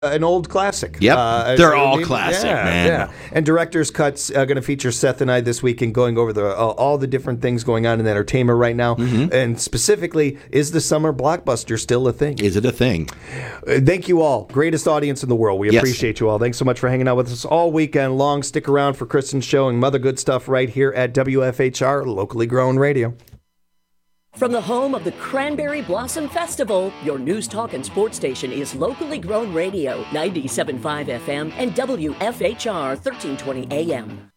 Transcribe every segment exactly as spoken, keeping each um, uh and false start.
an old classic. Yep, uh, they're I all mean, classic, yeah, man. Yeah. And Director's Cut's uh, going to feature Seth and I this week and going over the uh, all the different things going on in entertainment right now. Mm-hmm. And specifically, is the summer blockbuster still a thing? Is it a thing? Uh, thank you all. Greatest audience in the world. We Yes. appreciate you all. Thanks so much for hanging out with us all weekend long. Stick around for Kristen's show and Mother Good Stuff right here at W F H R, locally grown radio. From the home of the Cranberry Blossom Festival, your news, talk, and sports station is locally grown radio, ninety-seven point five F M and W F H R thirteen twenty A M.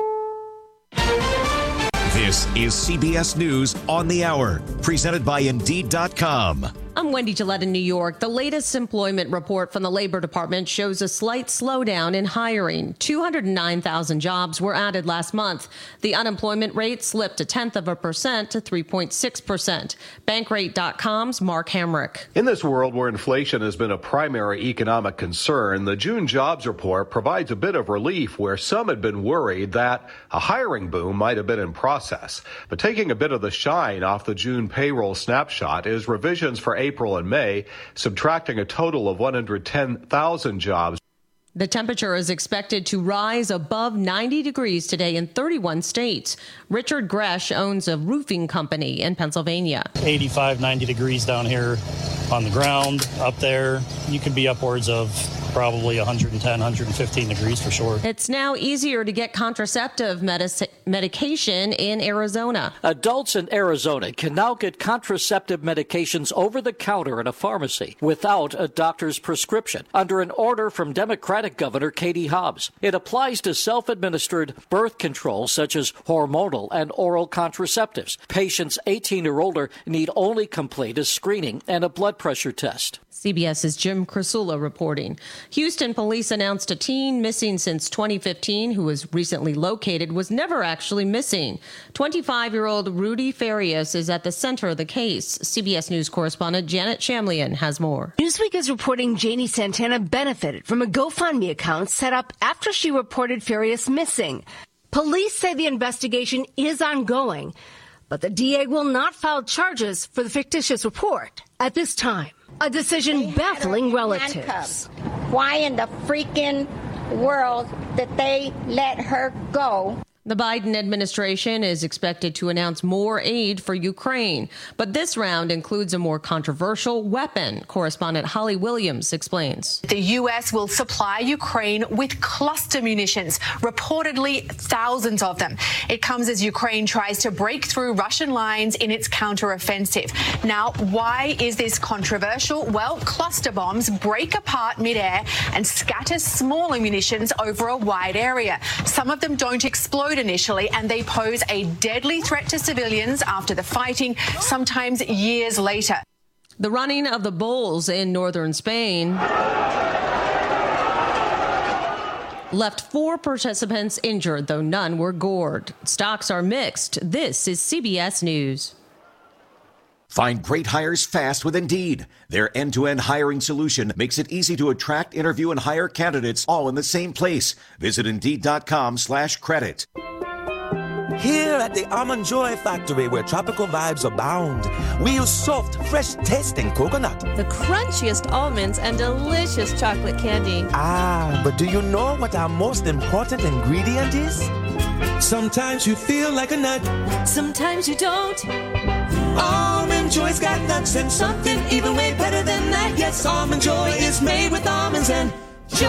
This is C B S News on the Hour, presented by Indeed dot com. I'm Wendy Gillette in New York. The latest employment report from the Labor Department shows a slight slowdown in hiring. two hundred nine thousand jobs were added last month. The unemployment rate slipped a tenth of a percent to three point six percent. Bankrate dot com's Mark Hamrick. In this world where inflation has been a primary economic concern, the June jobs report provides a bit of relief where some had been worried that a hiring boom might have been in process. But taking a bit of the shine off the June payroll snapshot is revisions for April and May, subtracting a total of one hundred ten thousand jobs. The temperature is expected to rise above ninety degrees today in thirty-one states. Richard Gresh owns a roofing company in Pennsylvania. eighty-five, ninety degrees down here on the ground. Up there, you could be upwards of probably one hundred ten, one hundred fifteen degrees for sure. It's now easier to get contraceptive medic- medication in Arizona. Adults in Arizona can now get contraceptive medications over the counter in a pharmacy without a doctor's prescription under an order from Democratic Governor Katie Hobbs. It applies to self-administered birth control such as hormonal and oral contraceptives. Patients eighteen or older need only complete a screening and a blood pressure test. CBS's Jim Krasula reporting. Houston police announced a teen missing since twenty fifteen who was recently located was never actually missing. twenty-five-year-old Rudy Farias is at the center of the case. C B S News correspondent Janet Shamlian has more. Newsweek is reporting Janie Santana benefited from a GoFundMe account set up after she reported Farias missing. Police say the investigation is ongoing, but the D A will not file charges for the fictitious report at this time. A decision baffling relatives. Why in the freaking world did they let her go? The Biden administration is expected to announce more aid for Ukraine, but this round includes a more controversial weapon. Correspondent Holly Williams explains. The U S will supply Ukraine with cluster munitions, reportedly thousands of them. It comes as Ukraine tries to break through Russian lines in its counteroffensive. Now, why is this controversial? Well, cluster bombs break apart midair and scatter smaller munitions over a wide area. Some of them don't explode initially, and they pose a deadly threat to civilians after the fighting, sometimes years later. The running of the bulls in northern Spain left four participants injured, though none were gored. Stocks are mixed. This is C B S News. Find great hires fast with Indeed. Their end-to-end hiring solution makes it easy to attract, interview, and hire candidates all in the same place. Visit Indeed.com slash credit. Here at the Almond Joy Factory, where tropical vibes abound, we use soft, fresh-tasting coconut. The crunchiest almonds and delicious chocolate candy. Ah, but do you know what our most important ingredient is? Sometimes you feel like a nut. Sometimes you don't. Almond Joy's got nuts and something even way better than that. Yes, Almond Joy is made with almonds and joy.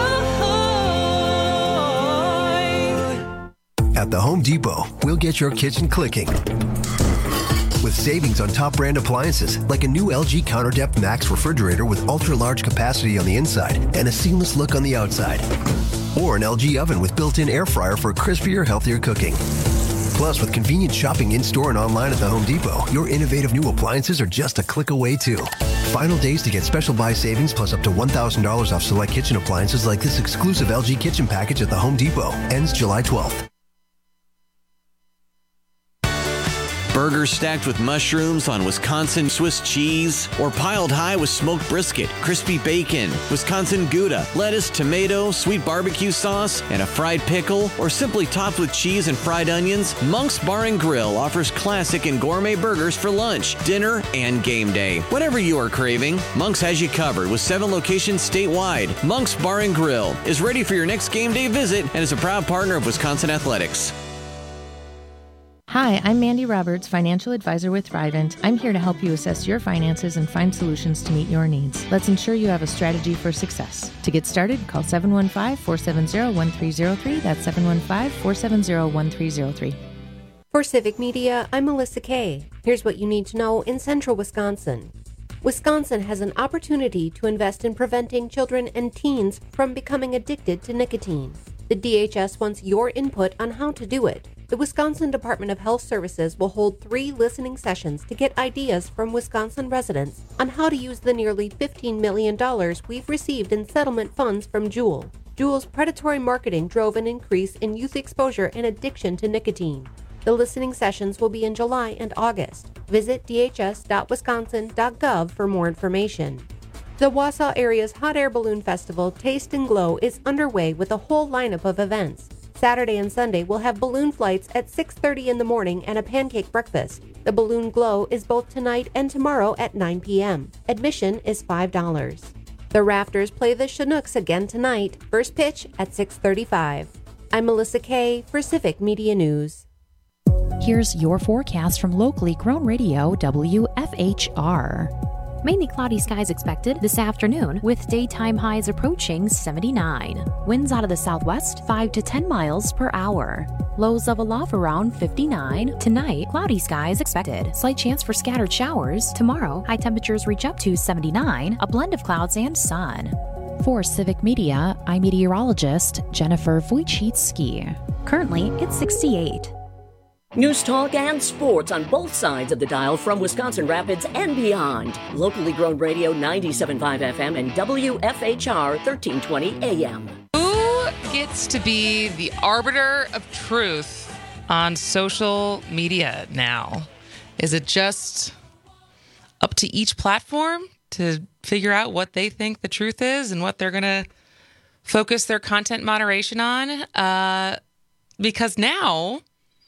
At the Home Depot, we'll get your kitchen clicking with savings on top brand appliances like a new L G CounterDepth Max refrigerator with ultra-large capacity on the inside and a seamless look on the outside. Or an L G oven with built-in air fryer for crispier, healthier cooking. Plus, with convenient shopping in-store and online at the Home Depot, your innovative new appliances are just a click away, too. Final days to get special buy savings plus up to one thousand dollars off select kitchen appliances like this exclusive L G kitchen package at the Home Depot. Ends July twelfth. Burgers stacked with mushrooms on Wisconsin Swiss cheese, or piled high with smoked brisket, crispy bacon, Wisconsin Gouda, lettuce, tomato, sweet barbecue sauce, and a fried pickle, or simply topped with cheese and fried onions, Monk's Bar and Grill offers classic and gourmet burgers for lunch, dinner, and game day. Whatever you are craving, Monk's has you covered with seven locations statewide. Monk's Bar and Grill is ready for your next game day visit and is a proud partner of Wisconsin Athletics. Hi, I'm Mandy Roberts, financial advisor with Thrivent. I'm here to help you assess your finances and find solutions to meet your needs. Let's ensure you have a strategy for success. To get started, call seven one five, four seven zero, one three zero three. That's seven one five, four seven zero, one three zero three. For Civic Media, I'm Melissa Kay. Here's what you need to know in central Wisconsin. Wisconsin has an opportunity to invest in preventing children and teens from becoming addicted to nicotine. The D H S wants your input on how to do it. The Wisconsin Department of Health Services will hold three listening sessions to get ideas from Wisconsin residents on how to use the nearly fifteen million dollars we've received in settlement funds from Juul. Juul's predatory marketing drove an increase in youth exposure and addiction to nicotine. The listening sessions will be in July and August. Visit d h s dot wisconsin dot gov for more information. The Wausau area's Hot Air Balloon Festival Taste and Glow is underway with a whole lineup of events. Saturday and Sunday will have balloon flights at six thirty in the morning and a pancake breakfast. The Balloon Glow is both tonight and tomorrow at nine p.m. Admission is five dollars. The Rafters play the Chinooks again tonight. First pitch at six thirty-five. I'm Melissa Kay for Civic Media News. Here's your forecast from locally grown radio W F H R. Mainly cloudy skies expected this afternoon, with daytime highs approaching seventy-nine. Winds out of the southwest, five to ten miles per hour. Lows level off around fifty-nine. Tonight, cloudy skies expected. Slight chance for scattered showers. Tomorrow, high temperatures reach up to seventy-nine, a blend of clouds and sun. For Civic Media, I'm meteorologist Jennifer Wojcicki. Currently, it's sixty-eight. News talk and sports on both sides of the dial from Wisconsin Rapids and beyond. Locally grown radio ninety-seven point five F M and W F H R thirteen twenty A M. Who gets to be the arbiter of truth on social media now? Is it just up to each platform to figure out what they think the truth is and what they're going to focus their content moderation on? Uh, because now,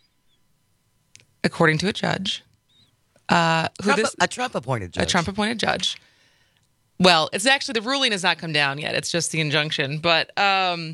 according to a judge, uh, who Trump, this, a Trump-appointed judge. A Trump-appointed judge. Well, it's actually, the ruling has not come down yet. It's just the injunction. But um,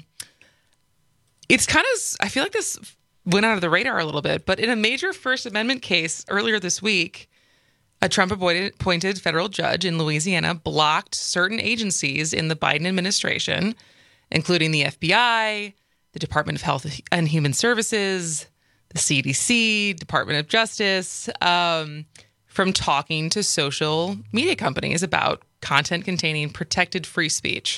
it's kind of, I feel like this went out of the radar a little bit. But in a major First Amendment case earlier this week, a Trump-appointed federal judge in Louisiana blocked certain agencies in the Biden administration, including the F B I, the Department of Health and Human Services, the C D C, Department of Justice, um, from talking to social media companies about content containing protected free speech.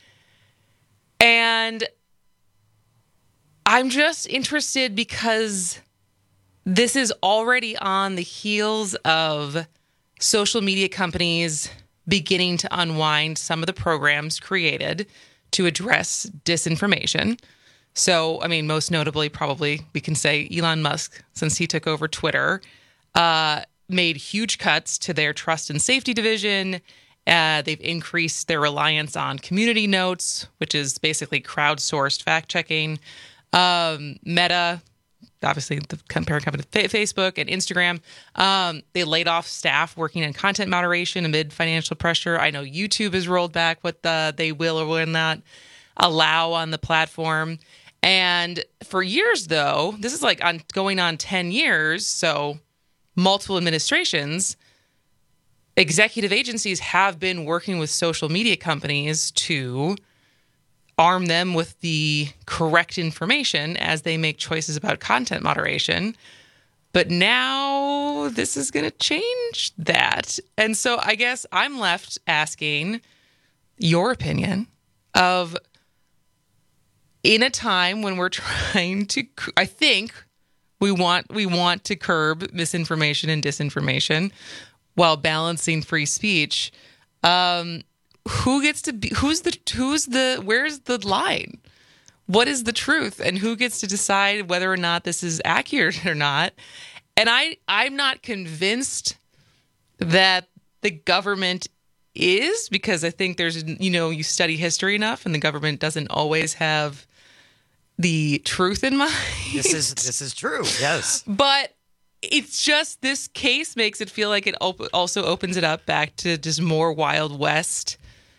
And I'm just interested because this is already on the heels of social media companies beginning to unwind some of the programs created to address disinformation. So, I mean, most notably, probably we can say Elon Musk, since he took over Twitter, uh, made huge cuts to their trust and safety division. Uh, they've increased their reliance on community notes, which is basically crowdsourced fact-checking. Um, Meta, obviously the parent company to Facebook and Instagram, um, they laid off staff working on content moderation amid financial pressure. I know YouTube has rolled back what the, they will or will not allow on the platform. And for years, though, this is like on going on ten years, so multiple administrations, executive agencies have been working with social media companies to arm them with the correct information as they make choices about content moderation. But now this is going to change that. And so I guess I'm left asking your opinion of, in a time when we're trying to, I think we want we want to curb misinformation and disinformation while balancing free speech. Um, who gets to be? Who's the? Who's the? Where's the line? What is the truth? And who gets to decide whether or not this is accurate or not? And I, I'm not convinced that the government is, because I think there's, you know, you study history enough and the government doesn't always have the truth in mind. This is this is true, yes. But it's just, this case makes it feel like it op- also opens it up back to just more Wild West.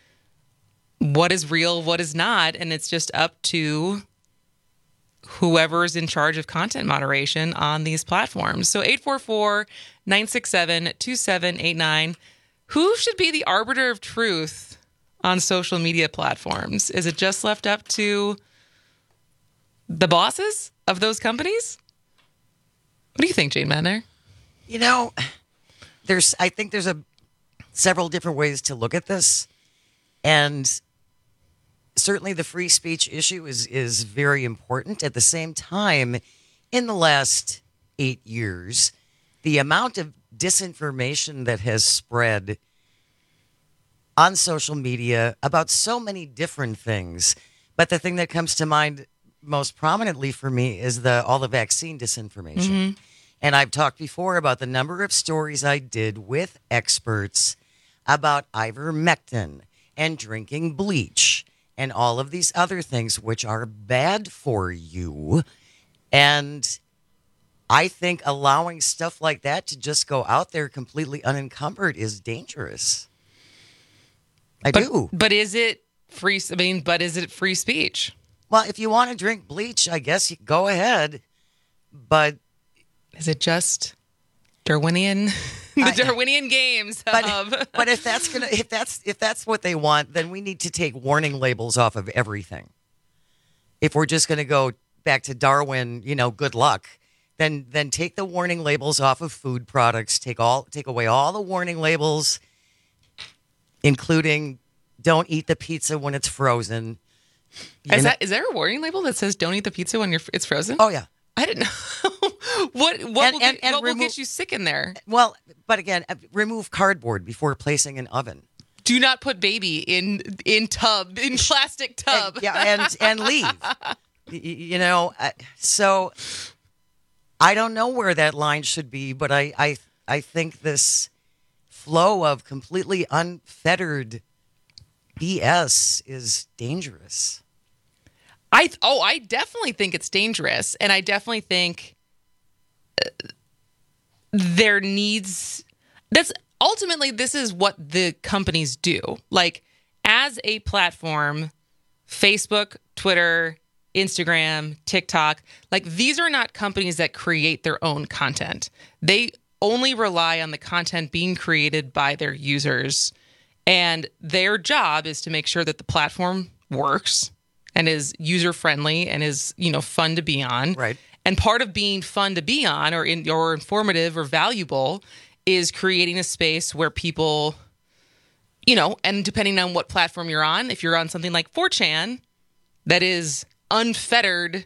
What is real, what is not, and it's just up to whoever's in charge of content moderation on these platforms. So eight four four, nine six seven, two seven eight nine. Who should be the arbiter of truth on social media platforms? Is it just left up to the bosses of those companies? What do you think, Jane Madner? You know, there's I think there's a several different ways to look at this. And certainly the free speech issue is is very important. At the same time, in the last eight years, the amount of disinformation that has spread on social media about so many different things. But the thing that comes to mind most prominently for me is the all the vaccine disinformation. Mm-hmm. And I've talked before about the number of stories I did with experts about ivermectin and drinking bleach and all of these other things which are bad for you. And I think allowing stuff like that to just go out there completely unencumbered is dangerous. I but, do. But is it free? I mean, but is it free speech? Well, if you want to drink bleach, I guess you go ahead. But is it just Darwinian? The I, Darwinian games. But, of... but if that's gonna, if that's if that's what they want, then we need to take warning labels off of everything. If we're just going to go back to Darwin, you know, good luck. Then then take the warning labels off of food products. Take all take away all the warning labels, including don't eat the pizza when it's frozen. Is that is there a warning label that says don't eat the pizza when you're it's frozen? Oh yeah. I didn't know. what what, and, will, and, get, and what remove, will get you sick in there? Well, but again, remove cardboard before placing in oven. Do not put baby in in tub in plastic tub. And, yeah, and and leave. You know, so I don't know where that line should be, but I I I think this flow of completely unfettered B S is dangerous. I oh, I definitely think it's dangerous, and I definitely think there needs that's ultimately this is what the companies do. Like as a platform, Facebook, Twitter, Instagram, TikTok, like these are not companies that create their own content. They only rely on the content being created by their users, and their job is to make sure that the platform works and is user-friendly and is, you know, fun to be on. Right. And part of being fun to be on or in, or informative or valuable is creating a space where people, you know, and depending on what platform you're on, if you're on something like four chan, that is unfettered,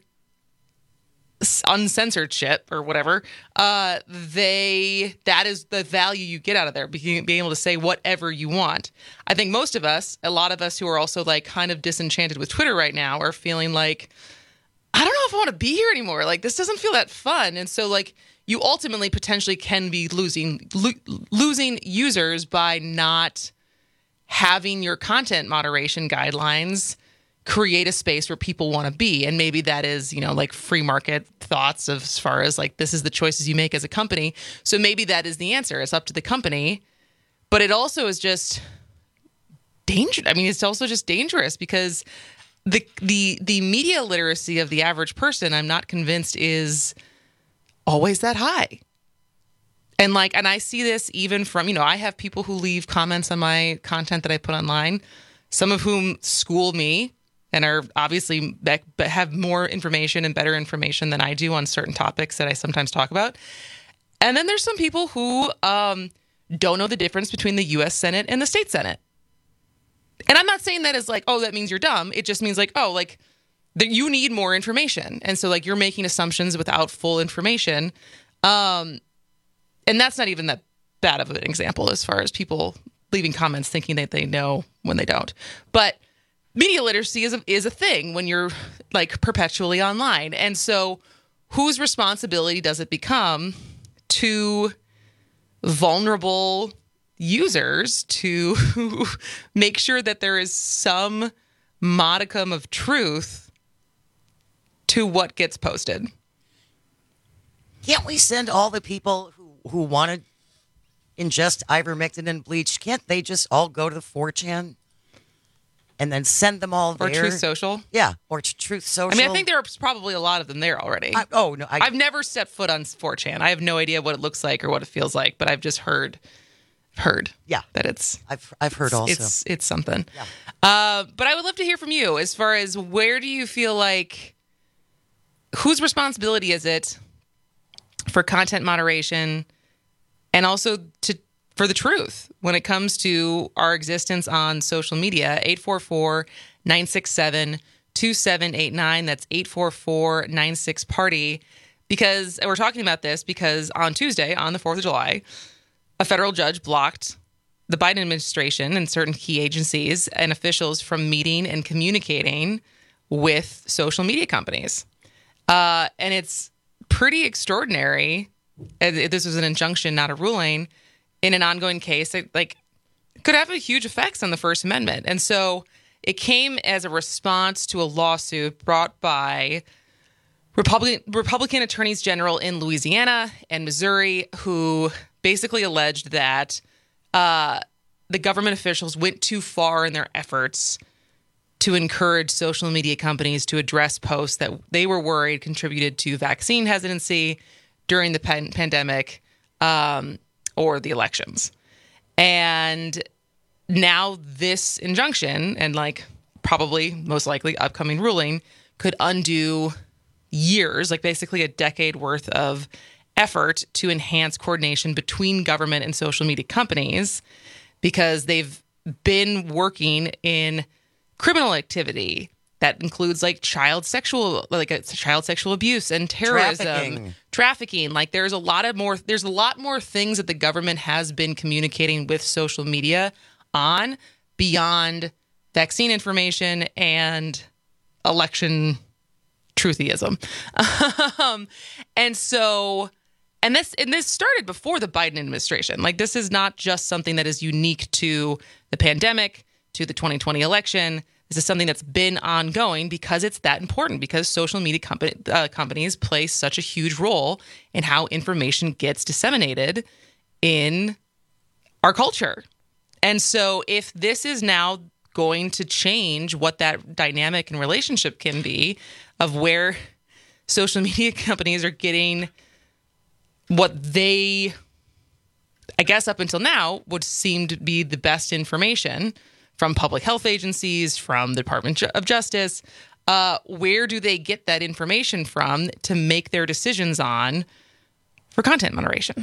uncensored shit or whatever, uh, they that is the value you get out of there, being, being able to say whatever you want. I think most of us, a lot of us who are also like kind of disenchanted with Twitter right now are feeling like, I don't know if I want to be here anymore. Like this doesn't feel that fun. And so like you ultimately potentially can be losing lo- losing users by not having your content moderation guidelines create a space where people want to be. And maybe that is, you know, like free market thoughts of as far as like, this is the choices you make as a company. So maybe that is the answer. It's up to the company. But it also is just dangerous. I mean, it's also just dangerous because the the the media literacy of the average person, I'm not convinced is always that high. And like, and I see this even from, you know, I have people who leave comments on my content that I put online, some of whom school me and are obviously but have more information and better information than I do on certain topics that I sometimes talk about. And then there's some people who um, don't know the difference between the U S Senate and the state Senate. And I'm not saying that as like, oh, that means you're dumb. It just means like, oh, like that you need more information. And so like you're making assumptions without full information. Um, and that's not even that bad of an example as far as people leaving comments thinking that they know when they don't. But media literacy is a, is a thing when you're like perpetually online. And so whose responsibility does it become to vulnerable users to make sure that there is some modicum of truth to what gets posted. Can't we send all the people who, who want to ingest ivermectin and bleach, can't they just all go to four chan and then send them all there? Or Truth Social? Yeah, or to Truth Social. I mean, I think there are probably a lot of them there already. I, oh, no. I, I've never set foot on four chan. I have no idea what it looks like or what it feels like, but I've just heard heard yeah. that it's... I've I've heard it's, also. It's, it's something. Yeah. Uh, but I would love to hear from you as far as where do you feel like... Whose responsibility is it for content moderation and also to for the truth when it comes to our existence on social media? eight four four, nine six seven, two seven eight nine. That's eight four four, nine six, party. Because and we're talking about this because on Tuesday, on the fourth of July, a federal judge blocked the Biden administration and certain key agencies and officials from meeting and communicating with social media companies. Uh, and it's pretty extraordinary. This was an injunction, not a ruling, in an ongoing case that like could have a huge effects on the First Amendment. And so it came as a response to a lawsuit brought by Republican Republican attorneys general in Louisiana and Missouri, who basically alleged that uh, the government officials went too far in their efforts to encourage social media companies to address posts that they were worried contributed to vaccine hesitancy during the pan- pandemic um, or the elections. And now this injunction and like probably most likely upcoming ruling could undo years, like basically a decade worth of effort to enhance coordination between government and social media companies because they've been working in criminal activity that includes like child sexual, like a child sexual abuse and terrorism, Trafficking. trafficking. Like there's a lot of more, there's a lot more things that the government has been communicating with social media on beyond vaccine information and election truthyism. um, and so, and this, and this started before the Biden administration. Like this is not just something that is unique to the pandemic, to the twenty twenty election. This is something that's been ongoing because it's that important, because social media company, uh, companies play such a huge role in how information gets disseminated in our culture. And so if this is now going to change what that dynamic and relationship can be of where social media companies are getting what they, I guess up until now, would seem to be the best information from public health agencies, from the Department of Justice, uh, where do they get that information from to make their decisions on for content moderation?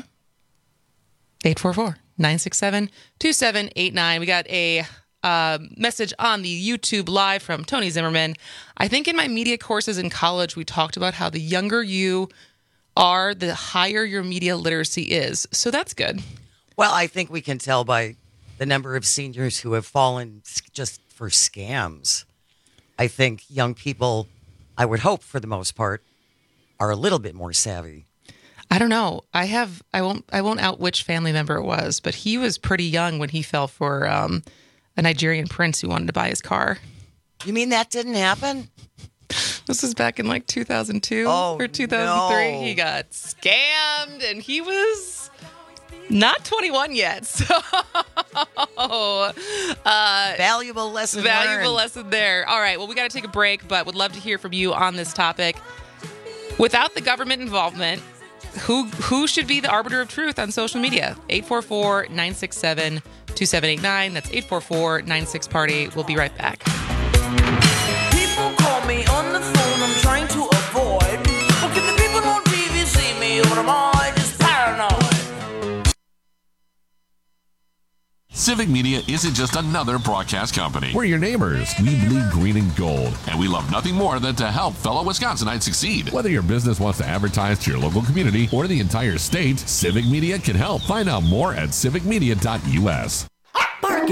eight four four, nine six seven, two seven eight nine. We got a uh, message on the YouTube Live from Tony Zimmerman. I think in my media courses in college, we talked about how the younger you are, the higher your media literacy is. So that's good. Well, I think we can tell by the number of seniors who have fallen just for scams. I think young people, I would hope for the most part, are a little bit more savvy. I don't know. I have. I won't. I won't out which family member it was, but he was pretty young when he fell for um, a Nigerian prince who wanted to buy his car. You mean that didn't happen? This was back in like two thousand two oh, or two thousand three. No. He got scammed, and he was not twenty-one yet. So, uh, valuable lesson. Valuable learned. lesson there. All right. Well, we got to take a break, but would love to hear from you on this topic. Without the government involvement, who who should be the arbiter of truth on social media? eight four four, nine six seven, two seven eight nine. That's eight four four, nine six, party. We'll be right back. People call me on the phone, I'm trying to avoid. But can the people on T V see me, or am I just paranoid? Civic Media isn't just another broadcast company. We're your neighbors. We bleed green and gold. And we love nothing more than to help fellow Wisconsinites succeed. Whether your business wants to advertise to your local community or the entire state, Civic Media can help. Find out more at civic media dot U S. Bark in the park.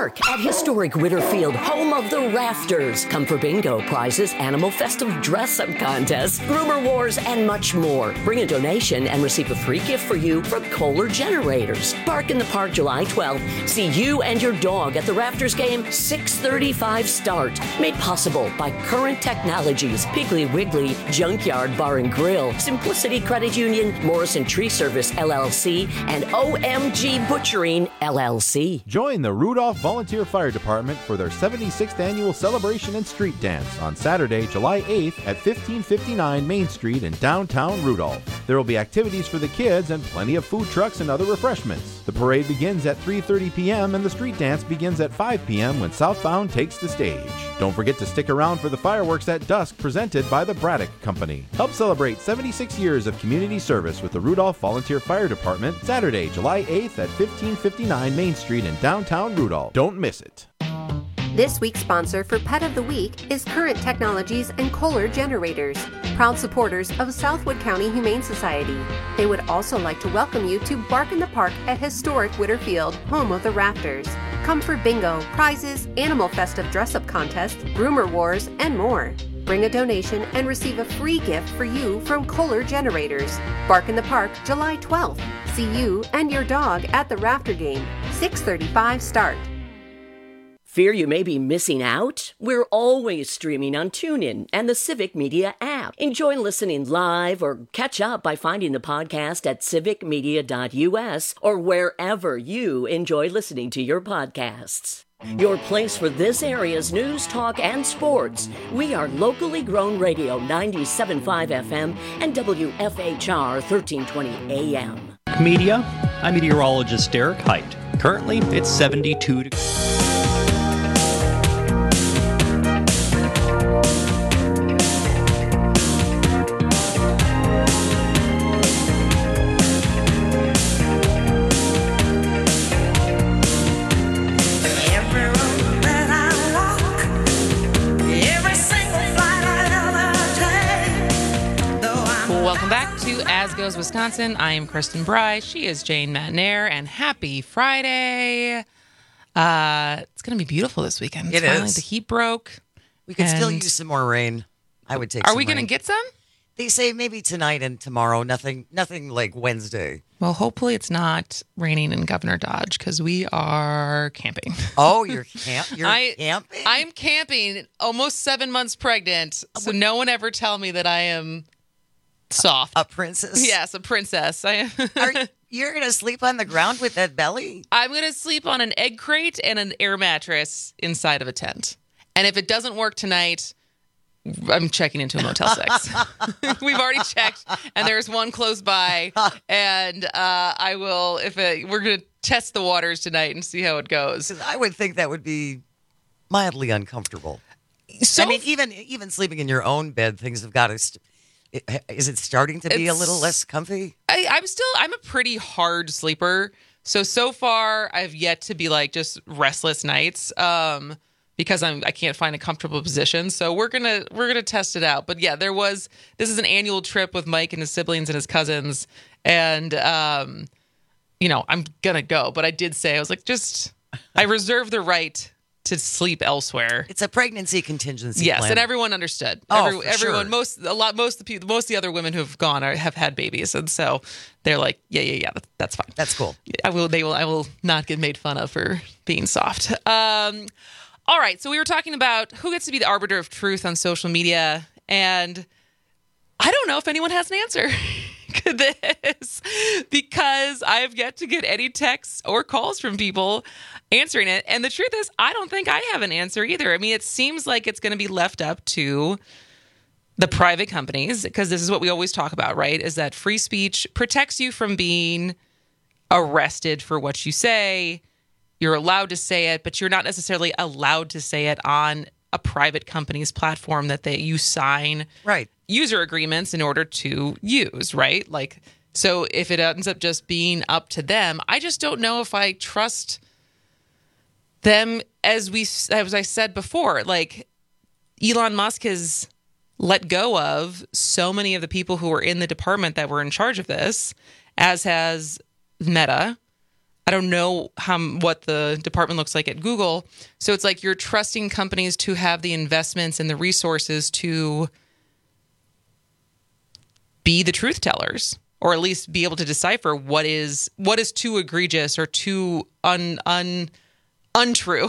Park at historic Whitterfield, home of the Rafters. Come for bingo, prizes, animal festive dress-up contests, groomer wars, and much more. Bring a donation and receive a free gift for you from Kohler Generators. Park in the Park July twelfth. See you and your dog at the Rafters game, six thirty-five start. Made possible by Current Technologies, Piggly Wiggly, Junkyard Bar and Grill, Simplicity Credit Union, Morrison Tree Service, L L C, and O M G Butchering, L L C. Join the Rudolph Volunteer Fire Department for their seventy-sixth annual celebration and street dance on Saturday, July eighth at fifteen fifty-nine Main Street in downtown Rudolph. There will be activities for the kids and plenty of food trucks and other refreshments. The parade begins at three thirty p.m. and the street dance begins at five p.m. when Southbound takes the stage. Don't forget to stick around for the fireworks at dusk presented by the Braddock Company. Help celebrate seventy-six years of community service with the Rudolph Volunteer Fire Department Saturday, July eighth at fifteen fifty-nine Main Street in downtown Rudolph. Don't miss it. This week's sponsor for Pet of the Week is Current Technologies and Kohler Generators, proud supporters of Southwood County Humane Society. They would also like to welcome you to Bark in the Park at historic Whitterfield, home of the Rafters. Come for bingo, prizes, animal festive dress-up contests, groomer wars, and more. Bring a donation and receive a free gift for you from Kohler Generators. Bark in the Park, July twelfth. See you and your dog at the Rafter game, six thirty-five start. Fear you may be missing out? We're always streaming on TuneIn and the Civic Media app. Enjoy listening live or catch up by finding the podcast at civic media dot u s or wherever you enjoy listening to your podcasts. Your place for this area's news, talk, and sports. We are locally grown radio ninety-seven point five F M and W F H R thirteen twenty A M. Media, I'm meteorologist Derek Height. Currently, it's seventy-two degrees. As Goes Wisconsin, I am Kristen Bry. She is Jane Matnair, and happy Friday. Uh, it's going to be beautiful this weekend. It's it finally, is. The heat broke. We could still use some more rain. I would take Are some we going to rain. get some? They say maybe tonight and tomorrow. Nothing nothing like Wednesday. Well, hopefully it's not raining in Governor Dodge because we are camping. Oh, you're, camp- you're I, camping? I'm camping, almost seven months pregnant, so no one ever tell me that I am soft. A, a princess? Yes, a princess. I Are, you're going to sleep on the ground with that belly? I'm going to sleep on an egg crate and an air mattress inside of a tent. And if it doesn't work tonight, I'm checking into a Motel six. We've already checked, and there's one close by. And uh, I will, if it, we're going to test the waters tonight and see how it goes. I would think that would be mildly uncomfortable. So, I mean, even even sleeping in your own bed, things have got to. St- is it starting to be a little less comfy? I, I'm still, I'm a pretty hard sleeper. So, so far, I've yet to be like just restless nights. Um, because I'm I can't find a comfortable position. So we're gonna we're gonna test it out. But yeah, there was this is an annual trip with Mike and his siblings and his cousins, and um, you know, I'm gonna go. But I did say I was like, just I reserve the right to sleep elsewhere. It's a pregnancy contingency yes, plan. and everyone understood. Oh, Every, for everyone, sure. most a lot, most of the people, most of the other women who've gone are, have had babies, and so they're like, yeah, yeah, yeah, that, that's fine. That's cool. I will. They will. I will not get made fun of for being soft. Um, all right. So we were talking about who gets to be the arbiter of truth on social media, and I don't know if anyone has an answer to this because I have yet to get any texts or calls from people answering it. And the truth is, I don't think I have an answer either. I mean, it seems like it's going to be left up to the private companies because this is what we always talk about, right? Is that free speech protects you from being arrested for what you say. You're allowed to say it, but you're not necessarily allowed to say it on a private company's platform that they you sign right. user agreements in order to use, right? Like, so if it ends up just being up to them, I just don't know if I trust them as we as I said before. Like, Elon Musk has let go of so many of the people who were in the department that were in charge of this, as has Meta. I don't know how what the department looks like at Google. So it's like you're trusting companies to have the investments and the resources to be the truth tellers, or at least be able to decipher what is what is too egregious or too un, un untrue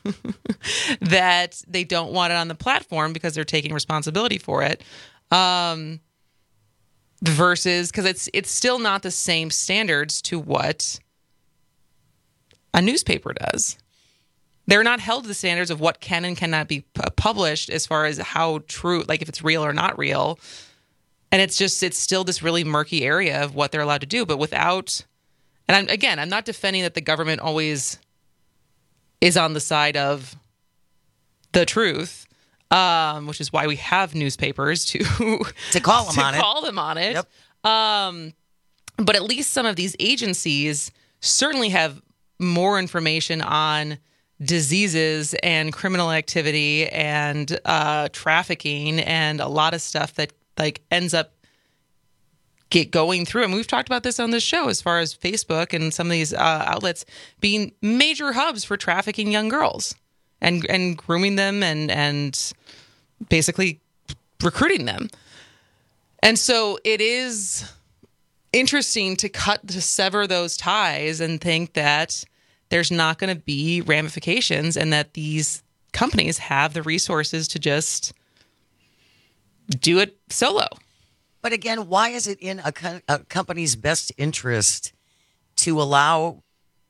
that they don't want it on the platform because they're taking responsibility for it. Um, versus because it's it's still not the same standards to what a newspaper does. They're not held to the standards of what can and cannot be p- published as far as how true, like if it's real or not real. And it's just, it's still this really murky area of what they're allowed to do. But without, and I'm, again, I'm not defending that the government always is on the side of the truth, um, which is why we have newspapers to, to call them to on call it. them on it. Yep. Um, but at least some of these agencies certainly have more information on diseases and criminal activity and uh, trafficking and a lot of stuff that like ends up get going through. And we've talked about this on this show as far as Facebook and some of these uh, outlets being major hubs for trafficking young girls and and grooming them and and basically recruiting them. And so it is interesting to cut to sever those ties and think that there's not going to be ramifications and that these companies have the resources to just do it solo. But again, why is it in a, co- a company's best interest to allow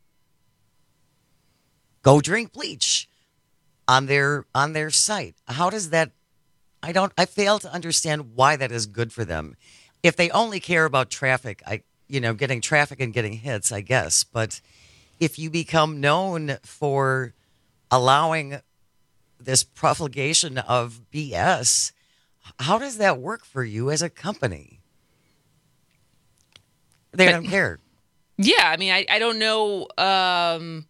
go drink bleach on their on their site? How does that? I don't. I fail to understand why that is good for them. If they only care about traffic, I you know getting traffic and getting hits, I guess. But if you become known for allowing this profligation of B S, how does that work for you as a company? They but, don't care. Yeah, I mean, I, I don't know. Um,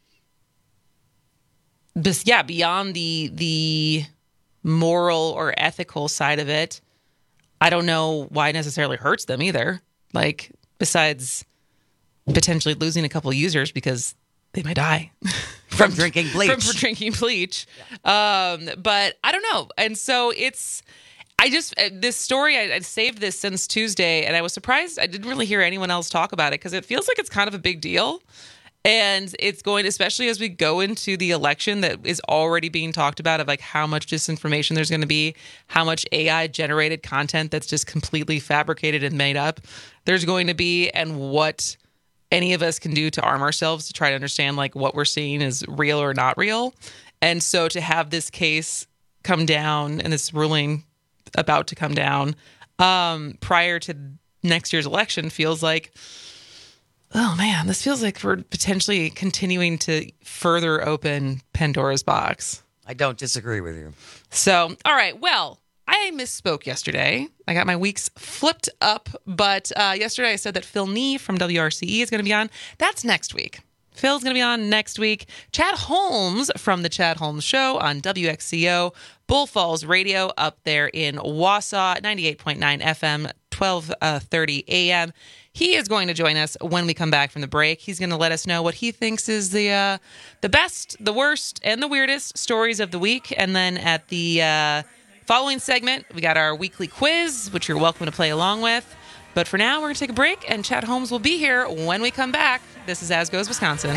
but yeah, beyond the the moral or ethical side of it, I don't know why it necessarily hurts them either. Like, besides potentially losing a couple of users because they might die from, from drinking bleach. From, from drinking bleach. Yeah. Um, but I don't know. And so it's, I just, this story, I, I saved this since Tuesday, and I was surprised I didn't really hear anyone else talk about it because it feels like it's kind of a big deal. And it's going, especially as we go into the election that is already being talked about of like how much disinformation there's going to be, how much A I generated content that's just completely fabricated and made up there's going to be, and what any of us can do to arm ourselves to try to understand like what we're seeing is real or not real. And so to have this case come down and this ruling about to come down um, prior to next year's election feels like, oh man, this feels like we're potentially continuing to further open Pandora's box. I don't disagree with you. So, all right, well, I misspoke yesterday. I got my weeks flipped up, but uh, yesterday I said that Phil Nee from W R C E is going to be on. That's next week. Phil's going to be on next week. Chad Holmes from The Chad Holmes Show on W X C O, Bull Falls Radio up there in Wausau, ninety-eight point nine F M, twelve thirty A M. He is going to join us when we come back from the break. He's going to let us know what he thinks is the uh, the best, the worst, and the weirdest stories of the week. And then at the uh, following segment, we got our weekly quiz, which you're welcome to play along with. But for now, we're going to take a break, and Chad Holmes will be here when we come back. This is As Goes Wisconsin.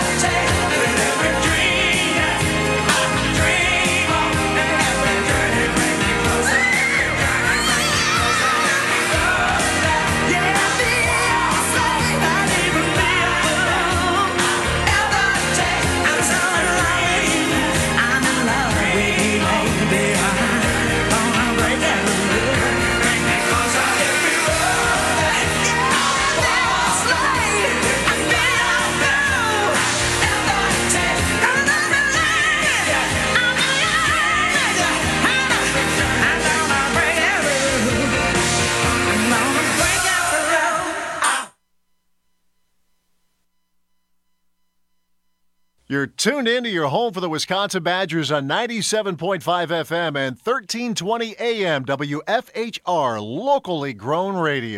You're tuned in to your home for the Wisconsin Badgers on ninety-seven point five F M and thirteen twenty A M W F H R, locally grown radio.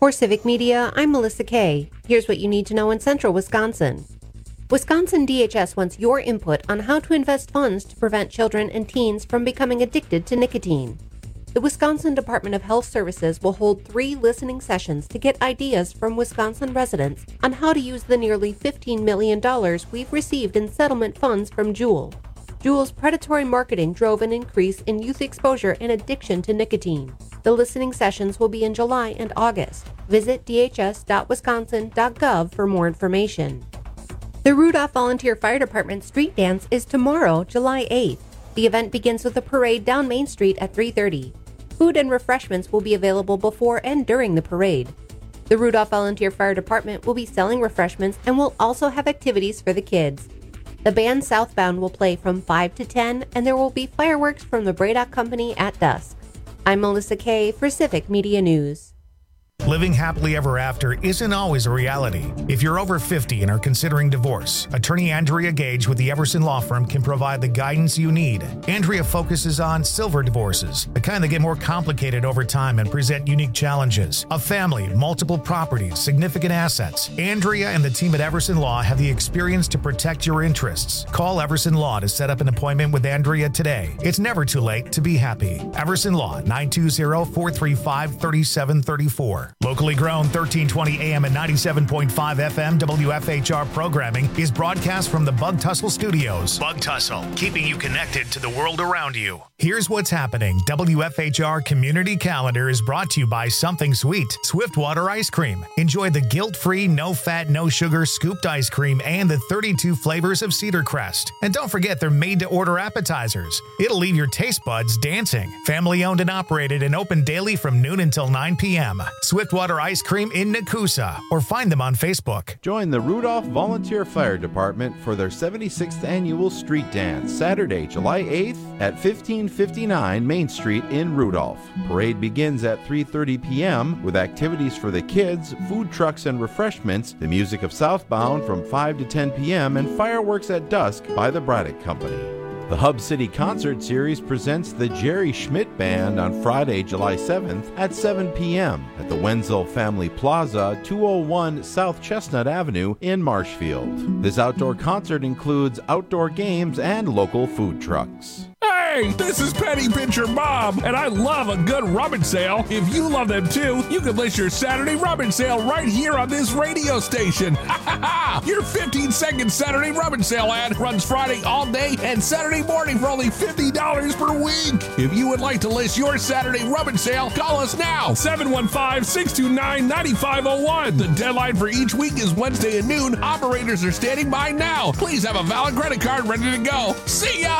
For Civic Media, I'm Melissa Kay. Here's what you need to know in central Wisconsin. Wisconsin D H S wants your input on how to invest funds to prevent children and teens from becoming addicted to nicotine. The Wisconsin Department of Health Services will hold three listening sessions to get ideas from Wisconsin residents on how to use the nearly fifteen million dollars we've received in settlement funds from Juul. Juul's predatory marketing drove an increase in youth exposure and addiction to nicotine. The listening sessions will be in July and August. Visit d h s dot wisconsin dot gov for more information. The Rudolph Volunteer Fire Department Street Dance is tomorrow, July eighth. The event begins with a parade down Main Street at three thirty. Food and refreshments will be available before and during the parade. The Rudolph Volunteer Fire Department will be selling refreshments and will also have activities for the kids. The band Southbound will play from five to ten, and there will be fireworks from the Braddock Company at dusk. I'm Melissa Kay for Civic Media News. Living happily ever after isn't always a reality. If you're over fifty and are considering divorce, attorney Andrea Gage with the Everson Law Firm can provide the guidance you need. Andrea focuses on silver divorces, the kind that get more complicated over time and present unique challenges. A family, multiple properties, significant assets. Andrea and the team at Everson Law have the experience to protect your interests. Call Everson Law to set up an appointment with Andrea today. It's never too late to be happy. Everson Law, nine two zero, four three five, three seven three four. Locally grown thirteen twenty A M and ninety-seven point five F M W F H R programming is broadcast from the Bug Tussle Studios. Bug Tussle, keeping you connected to the world around you. Here's what's happening. W F H R Community Calendar is brought to you by Something Sweet, Swiftwater Ice Cream. Enjoy the guilt-free, no-fat, no-sugar scooped ice cream and the thirty-two flavors of Cedar Crest. And don't forget they're made-to-order appetizers. It'll leave your taste buds dancing. Family-owned and operated and open daily from noon until nine p.m. Swiftwater Ice Cream in Nakusa, or find them on Facebook. Join the Rudolph Volunteer Fire Department for their seventy-sixth annual street dance, Saturday, July eighth at fifteen fifty-nine Main Street in Rudolph. Parade begins at three thirty p.m. with activities for the kids, food trucks and refreshments, the music of Southbound from five to ten p.m., and fireworks at dusk by the Braddock Company. The Hub City Concert Series presents the Jerry Schmidt Band on Friday, July seventh at seven p.m. at the Wenzel Family Plaza, two oh one South Chestnut Avenue in Marshfield. This outdoor concert includes outdoor games and local food trucks. Hey, this is Penny Pincher Bob, and I love a good rummage sale. If you love them too, you can list your Saturday rummage sale right here on this radio station. Your fifteen second Saturday rummage sale ad runs Friday all day and Saturday morning for only fifty dollars per week. If you would like to list your Saturday rummage sale, call us now, seven one five, six two nine, nine five oh one. The deadline for each week is Wednesday at noon. Operators are standing by now. Please have a valid credit card ready to go. See ya!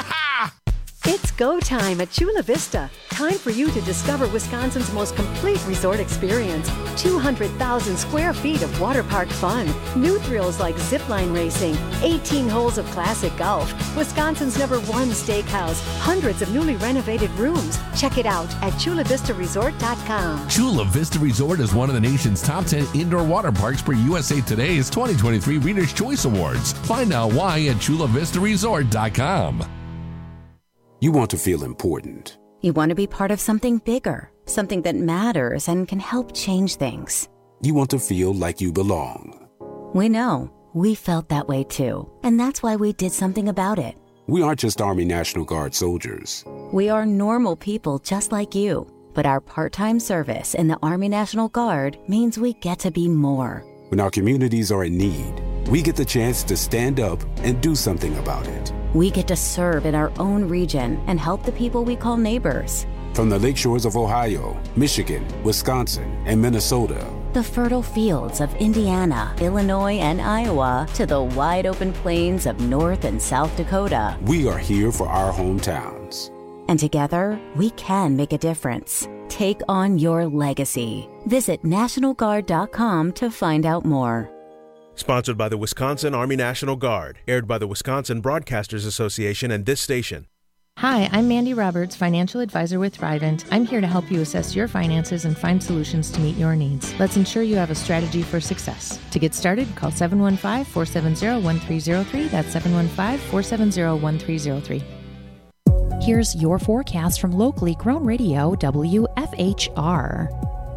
It's go time at Chula Vista. Time for you to discover Wisconsin's most complete resort experience. two hundred thousand square feet of water park fun. New thrills like zipline racing. eighteen holes of classic golf. Wisconsin's number one steakhouse. Hundreds of newly renovated rooms. Check it out at chula vista resort dot com. Chula Vista Resort is one of the nation's top ten indoor water parks per U S A Today's twenty twenty-three Reader's Choice Awards. Find out why at chula vista resort dot com. You want to feel important. You want to be part of something bigger, something that matters and can help change things. You want to feel like you belong. We know. We felt that way too. And that's why we did something about it. We aren't just Army National Guard soldiers. We are normal people just like you. But our part-time service in the Army National Guard means we get to be more. When our communities are in need, we get the chance to stand up and do something about it. We get to serve in our own region and help the people we call neighbors. From the lakeshores of Ohio, Michigan, Wisconsin, and Minnesota, the fertile fields of Indiana, Illinois, and Iowa, to the wide open plains of North and South Dakota, we are here for our hometowns. And together, we can make a difference. Take on your legacy. Visit national guard dot com to find out more. Sponsored by the Wisconsin Army National Guard. Aired by the Wisconsin Broadcasters Association and this station. Hi, I'm Mandy Roberts, financial advisor with Thrivent. I'm here to help you assess your finances and find solutions to meet your needs. Let's ensure you have a strategy for success. To get started, call seven one five, four seven zero, one three zero three. That's seven one five, four seven zero, one three zero three. Here's your forecast from locally grown radio W F H R.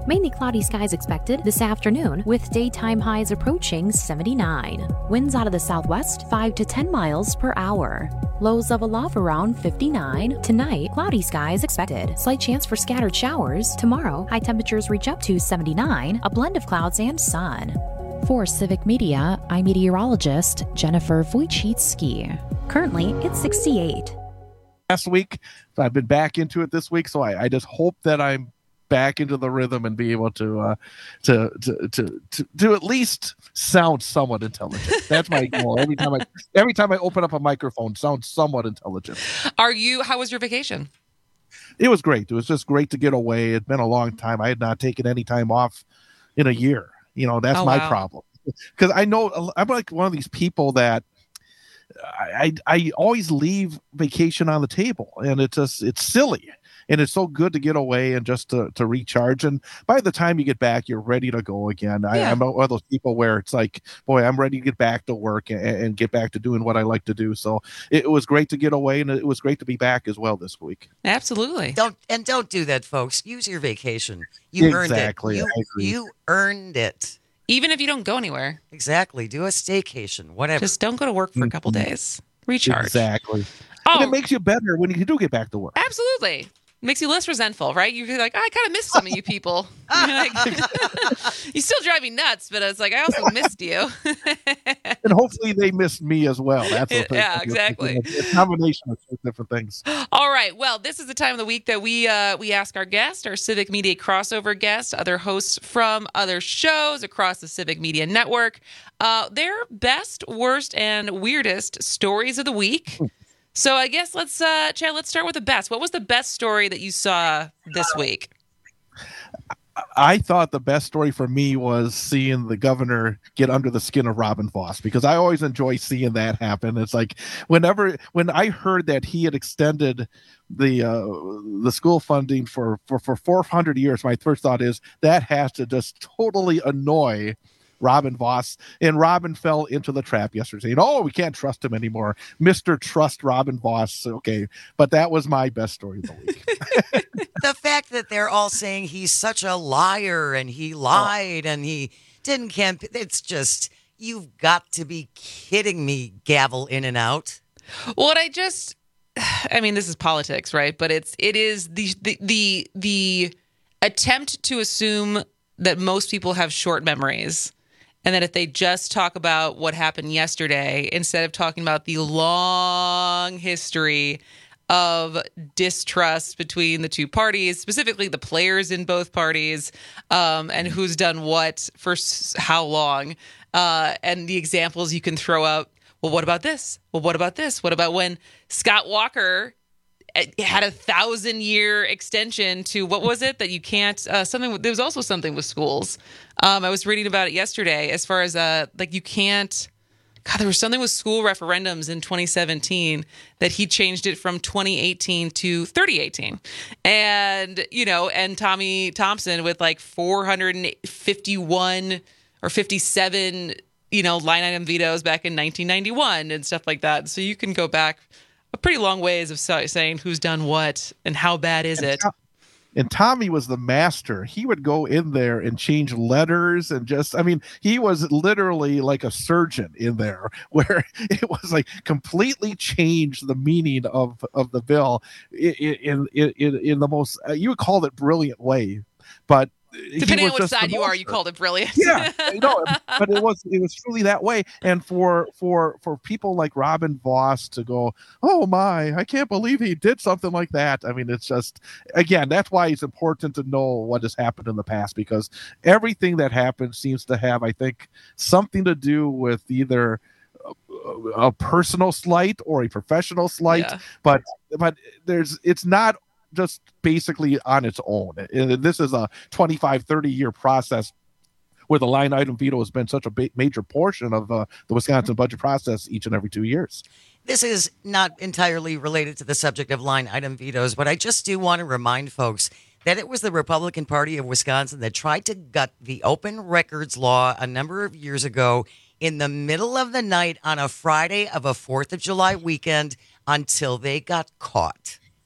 Mainly cloudy skies expected this afternoon with daytime highs approaching seventy-nine. Winds out of the southwest five to ten miles per hour. Lows level off around fifty-nine. Tonight, cloudy skies expected. Slight chance for scattered showers. Tomorrow, high temperatures reach up to seventy-nine, a blend of clouds and sun. For Civic Media, I'm meteorologist Jennifer Wojcicki. Currently, it's sixty-eight. Last week, so I've been back into it this week, so I, I just hope that I'm back into the rhythm and be able to uh, to, to to to to at least sound somewhat intelligent. That's my goal. Every time I every time I open up a microphone, sound somewhat intelligent. Are you? How was your vacation? It was great. It was just great to get away. It's been a long time. I had not taken any time off in a year. You know, that's Oh, my wow. problem, because I know I'm like one of these people that I, I I always leave vacation on the table, and it's just it's silly. And it's so good to get away and just to, to recharge. And by the time you get back, you're ready to go again. I, Yeah. I'm one of those people where it's like, boy, I'm ready to get back to work and, and get back to doing what I like to do. So it was great to get away, and it was great to be back as well this week. Absolutely. Don't and don't do that, folks. Use your vacation. You Exactly, earned I it. agree. You, you earned it. Even if you don't go anywhere. Exactly. Do a staycation, whatever. Just don't go to work for a couple days. Recharge. Exactly. Oh. And it makes you better when you do get back to work. Absolutely. Makes you less resentful, right? You're like, I kind of missed some of you people. You're like, you still drive me nuts, but it's like, I also missed you. And hopefully they missed me as well. That's a Yeah, exactly. A combination of two different things. All right. Well, this is the time of the week that we uh, we ask our guest, our Civic Media crossover guest, other hosts from other shows across the Civic Media Network, uh, their best, worst, and weirdest stories of the week. So I guess let's, uh, Chad, let's start with the best. What was the best story that you saw this week? I thought the best story for me was seeing the governor get under the skin of Robin Voss, because I always enjoy seeing that happen. It's like whenever when I heard that he had extended the uh, the school funding for, for, for four hundred years, my first thought is that has to just totally annoy Robin Voss. And Robin fell into the trap yesterday saying, oh, we can't trust him anymore. Mister Trust Robin Voss. Okay. But that was my best story of the week. The fact that they're all saying he's such a liar and he lied and he didn't campaign, it's just, you've got to be kidding me, gavel in and out. What I just, I mean, this is politics, right? But it's, it is the, the, the, the attempt to assume that most people have short memories. And that if they just talk about what happened yesterday, instead of talking about the long history of distrust between the two parties, specifically the players in both parties, um, and who's done what for s- how long, uh, and the examples you can throw out. Well, what about this? Well, what about this? What about when Scott Walker had a thousand year extension to what was it that you can't uh, something there was also something with schools. um I was reading about it yesterday as far as uh like you can't God there was something with school referendums in twenty seventeen that he changed it from twenty eighteen to thirty eighteen, and you know and Tommy Thompson with like four hundred fifty-one or fifty-seven you know line item vetoes back in nineteen ninety-one and stuff like that. So you can go back a pretty long ways of so- saying who's done what and how bad is it. And Tommy was the master. He would go in there and change letters and just, I mean, he was literally like a surgeon in there where it was like completely changed the meaning of, of the bill in, in, in, in the most, uh, you would call it brilliant way, but depending on which side you are, you called it brilliant. Yeah, no, but it was it was truly that way. And for for for people like Robin Voss to go, oh my, I can't believe he did something like that. I mean, it's just, again, that's why it's important to know what has happened in the past, because everything that happens seems to have, I think, something to do with either a, a personal slight or a professional slight. Yeah. But but there's it's not just basically on its own. This is a twenty-five, thirty year process where the line item veto has been such a ba- major portion of uh, the Wisconsin budget process each and every two years. This is not entirely related to the subject of line item vetoes, but I just do want to remind folks that it was the Republican Party of Wisconsin that tried to gut the open records law a number of years ago in the middle of the night on a Friday of a fourth of July weekend until they got caught.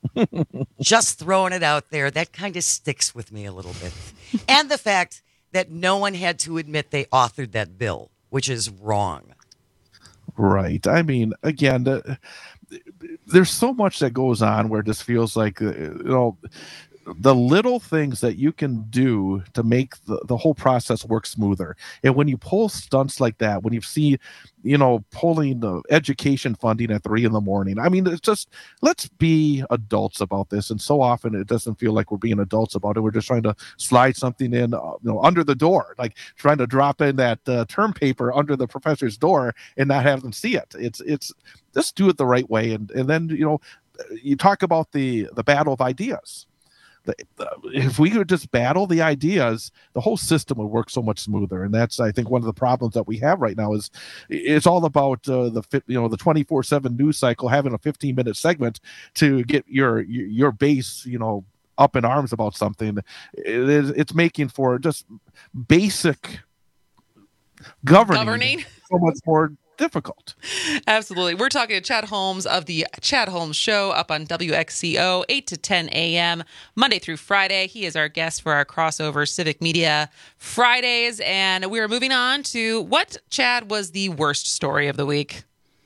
Just throwing it out there, that kind of sticks with me a little bit. And the fact that no one had to admit they authored that bill, which is wrong. Right. I mean, again, the, there's so much that goes on where it just feels like, uh, you know, the little things that you can do to make the, the whole process work smoother. And when you pull stunts like that, when you see, you know, pulling the education funding at three in the morning, I mean, it's just, let's be adults about this. And so often it doesn't feel like we're being adults about it. We're just trying to slide something in, uh, you know, under the door, like trying to drop in that uh, term paper under the professor's door and not have them see it. It's, it's just do it the right way. And, and then, you know, you talk about the, the battle of ideas. The, the, if we could just battle the ideas, the whole system would work so much smoother. And that's, I think, one of the problems that we have right now is it's all about uh, the you know the twenty-four seven news cycle, having a fifteen minute segment to get your your base you know up in arms about something. It is it's making for just basic governing, governing. so much more difficult. Absolutely. We're talking to Chad Holmes of the Chad Holmes Show up on W X C O, eight to ten a.m., Monday through Friday. He is our guest for our crossover Civic Media Fridays. And we are moving on to what, Chad, was the worst story of the week?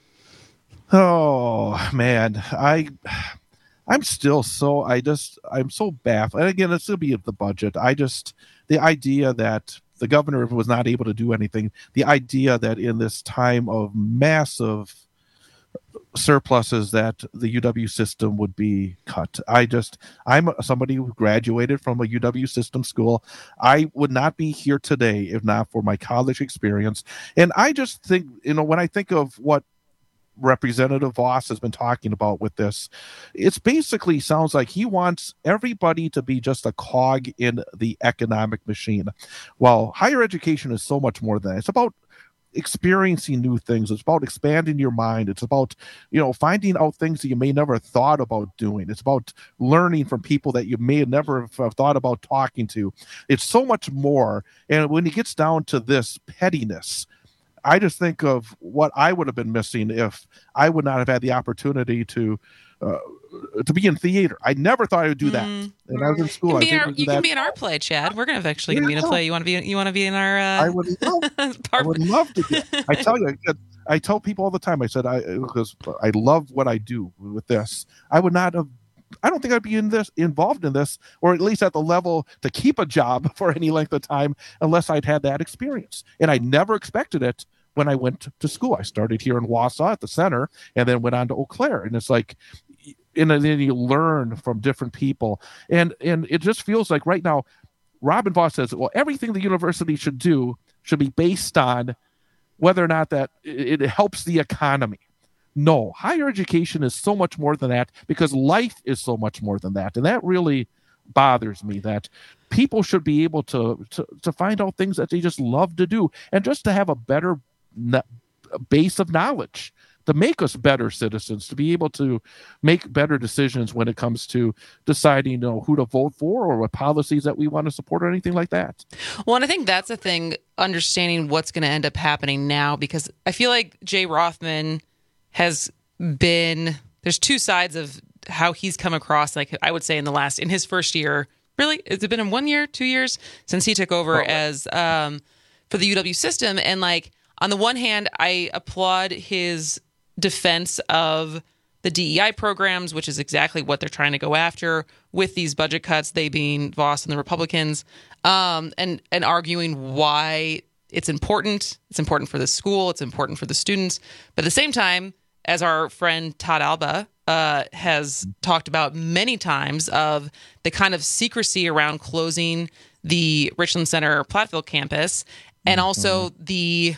Oh, man. I... I'm still so, I just, I'm so baffled. And again, it's going to be the budget. I just, the idea that the governor was not able to do anything, the idea that in this time of massive surpluses that the U W system would be cut. I just, I'm somebody who graduated from a U W system school. I would not be here today if not for my college experience. And I just think, you know, when I think of what Representative Vos has been talking about with this, it's basically sounds like he wants everybody to be just a cog in the economic machine. While higher education is so much more than that. It's about experiencing new things. It's about expanding your mind. It's about, you know, finding out things that you may never have thought about doing. It's about learning from people that you may never have thought about talking to. It's so much more. And when it gets down to this pettiness, I just think of what I would have been missing if I would not have had the opportunity to uh, to be in theater. I never thought I would do that. Mm. And I was in school. You can, be, I our, you can be in our play, Chad. We're going to actually yeah. be in a play. You want to be? You want to be in our? Uh... I would love. I would love to. Be. I tell you, I tell people all the time. I said I because I love what I do with this. I would not have. I don't think I'd be in this involved in this, or at least at the level to keep a job for any length of time, unless I'd had that experience. And I never expected it when I went to school. I started here in Wausau at the center, and then went on to Eau Claire. And it's like, and then you learn from different people, and and it just feels like right now, Robin Vos says, well, everything the university should do should be based on whether or not that it, it helps the economy. No, higher education is so much more than that, because life is so much more than that. And that really bothers me, that people should be able to, to, to find out things that they just love to do, and just to have a better ne- base of knowledge to make us better citizens, to be able to make better decisions when it comes to deciding, you know, who to vote for or what policies that we want to support or anything like that. Well, and I think that's the thing, understanding what's going to end up happening now, because I feel like Jay Rothman has been, there's two sides of how he's come across, like I would say in the last, in his first year, really, has it been in one year, two years since he took over oh. as, um, for the U W system. And like, on the one hand, I applaud his defense of the D E I programs, which is exactly what they're trying to go after with these budget cuts, they being Vos and the Republicans, um, and, and arguing why it's important. It's important for the school. It's important for the students. But at the same time, as our friend Todd Alba uh, has talked about many times, of the kind of secrecy around closing the Richland Center Platteville campus, and also the,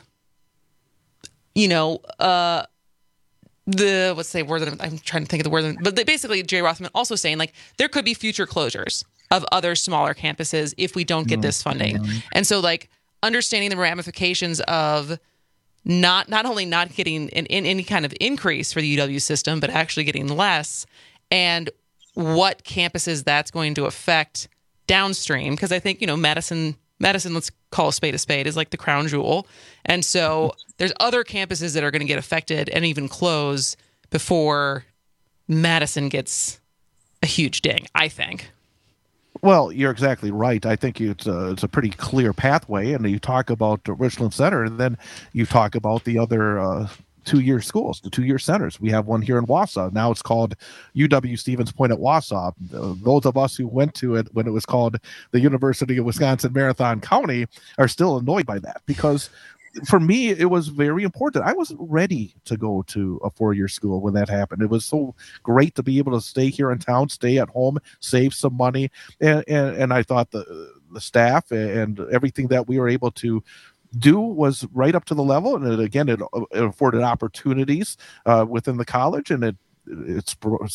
you know, uh, the, what's the word that I'm, I'm trying to think of the word, but basically Jay Rothman also saying, like, there could be future closures of other smaller campuses if we don't get this funding. And so, like, understanding the ramifications of not not only not getting an, in any kind of increase for the U W system, but actually getting less, and what campuses that's going to affect downstream. Because I think, you know, Madison, Madison, let's call a spade a spade, is like the crown jewel. And so there's other campuses that are going to get affected and even close before Madison gets a huge ding, I think. Well, you're exactly right. I think it's a, it's a pretty clear pathway, and you talk about the Richland Center, and then you talk about the other uh, two-year schools, the two-year centers. We have one here in Wausau. Now it's called U W Stevens Point at Wausau. Uh, those of us who went to it when it was called the University of Wisconsin Marathon County are still annoyed by that, because for me, it was very important. I wasn't ready to go to a four-year school when that happened. It was so great to be able to stay here in town, stay at home, save some money. And, and, and I thought the, the staff and everything that we were able to do was right up to the level. And it, again, it, it afforded opportunities uh, within the college, and it It's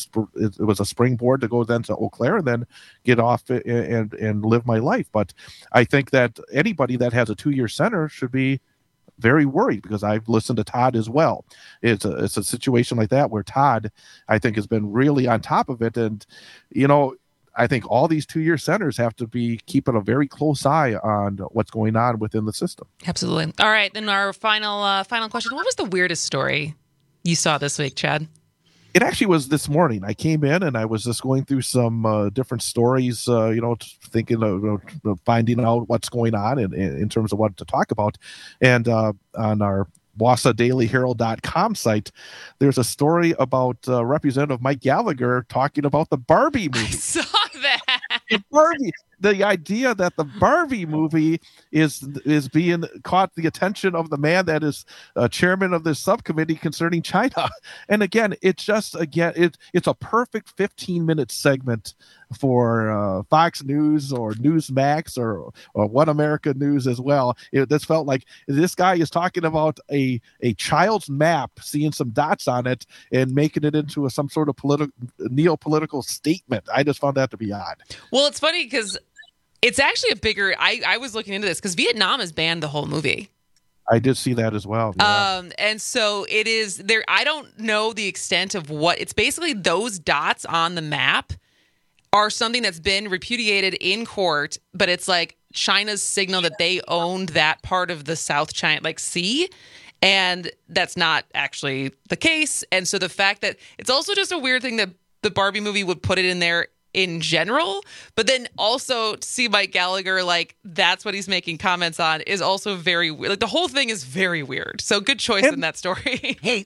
it was a springboard to go then to Eau Claire and then get off and and live my life. But I think that anybody that has a two-year center should be very worried, because I've listened to Todd as well. It's a, it's a situation like that where Todd, I think, has been really on top of it. And, you know, I think all these two-year centers have to be keeping a very close eye on what's going on within the system. Absolutely. All right, then our final uh, final question. What was the weirdest story you saw this week, Chad? It actually was this morning. I came in and I was just going through some uh, different stories, uh, you know, thinking of, of finding out what's going on in, in terms of what to talk about. And uh, on our Wausau Daily Herald dot com site, there's a story about uh, Representative Mike Gallagher talking about the Barbie movie. I saw that. The Barbie. The idea that the Barbie movie is is being caught the attention of the man that is uh, chairman of this subcommittee concerning China. And again, it's just, again, it, it's a perfect fifteen minute segment for uh, Fox News or Newsmax or, or One America News as well. It this felt like this guy is talking about a, a child's map, seeing some dots on it and making it into a, some sort of political neo-political statement. I just found that to be odd. Well, it's funny because it's actually a bigger, I, I was looking into this because Vietnam has banned the whole movie. I did see that as well. Yeah. Um, and so it is there. I don't know the extent of what it's basically. Those dots on the map are something that's been repudiated in court, but it's like China's signal that they owned that part of the South China like Sea. And that's not actually the case. And so the fact that it's also just a weird thing that the Barbie movie would put it in there in general, but then also to see Mike Gallagher, like that's what he's making comments on, is also very weird. Like the whole thing is very weird. So good choice and, in that story. Hey,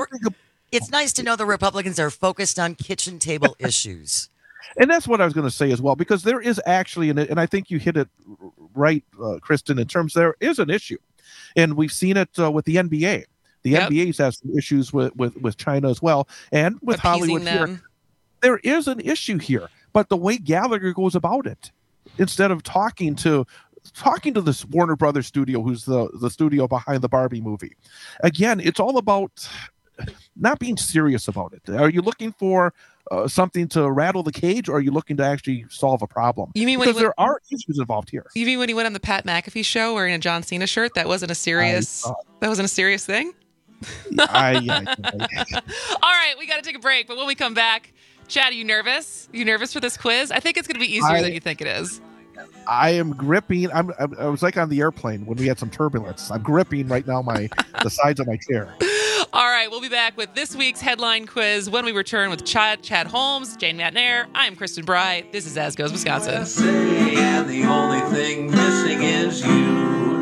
it's nice to know the Republicans are focused on kitchen table issues. And that's what I was going to say as well, because there is actually, an, and I think you hit it right, uh, Kristen, in terms there is an issue. And we've seen it uh, with the N B A. The yep. N B A has some issues with, with, with China as well, and with Appeasing Hollywood them. Here. There is an issue here, but the way Gallagher goes about it, instead of talking to talking to this Warner Brothers studio, who's the, the studio behind the Barbie movie, again, it's all about not being serious about it. Are you looking for uh, something to rattle the cage, or are you looking to actually solve a problem? You mean when because he went, there are issues involved here. You mean when he went on the Pat McAfee show wearing a John Cena shirt? That wasn't a serious. I, uh, that wasn't a serious thing. I, I, I, all right, we got to take a break, but when we come back, Chad, are you nervous? Are you nervous for this quiz? I think it's going to be easier I, than you think it is. I am gripping. I'm, I'm. I was like on the airplane when we had some turbulence. I'm gripping right now my the sides of my chair. All right, we'll be back with this week's headline quiz when we return with Chad, Chad Holmes, Jane Matnair. I'm Kristen Bry. This is As Goes Wisconsin. U S A, and the only thing missing is you.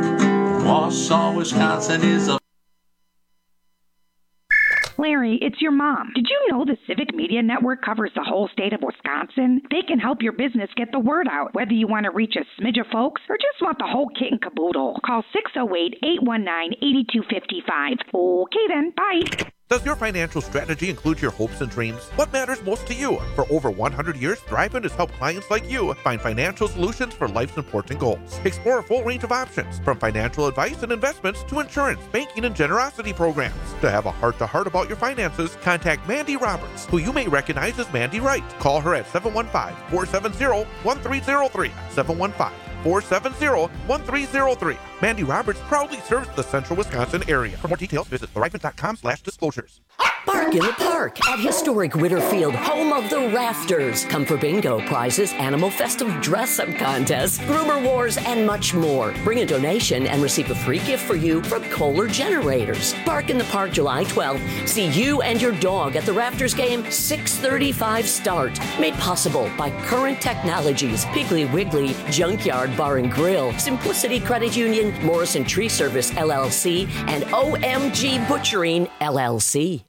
Wausau, Wisconsin is a Larry, it's your mom. Did you know the Civic Media Network covers the whole state of Wisconsin? They can help your business get the word out, whether you want to reach a smidge of folks or just want the whole kit and caboodle. Call six oh eight, eight one nine, eight two five five. Okay then, bye. Does your financial strategy include your hopes and dreams? What matters most to you? For over one hundred years, Thrivent has helped clients like you find financial solutions for life's important goals. Explore a full range of options, from financial advice and investments to insurance, banking, and generosity programs. To have a heart-to-heart about your finances, contact Mandy Roberts, who you may recognize as Mandy Wright. Call her at seven one five, four seven zero, one three zero three, seven one five, four seven zero, one three zero three. Mandy Roberts proudly serves the central Wisconsin area. For more details, visit thrivent dot com slash disclosures. Bark in the Park at historic Witterfield, home of the Rafters. Come for bingo, prizes, animal festive dress-up contests, groomer wars, and much more. Bring a donation and receive a free gift for you from Kohler Generators. Bark in the Park, July twelfth. See you and your dog at the Rafters game, six thirty-five start. Made possible by Current Technologies, Piggly Wiggly, Junkyard Bar and Grill, Simplicity Credit Union, Morrison Tree Service, L L C, and O M G Butchering, L L C.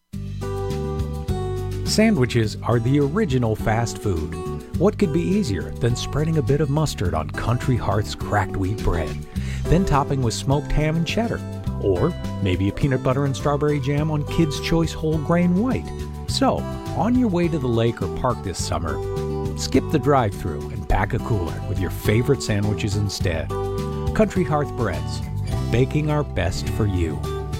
Sandwiches are the original fast food. What could be easier than spreading a bit of mustard on Country Hearth's cracked wheat bread, then topping with smoked ham and cheddar, or maybe a peanut butter and strawberry jam on Kids' Choice whole grain white? So, on your way to the lake or park this summer, skip the drive-thru and pack a cooler with your favorite sandwiches instead. Country Hearth Breads, baking our best for you.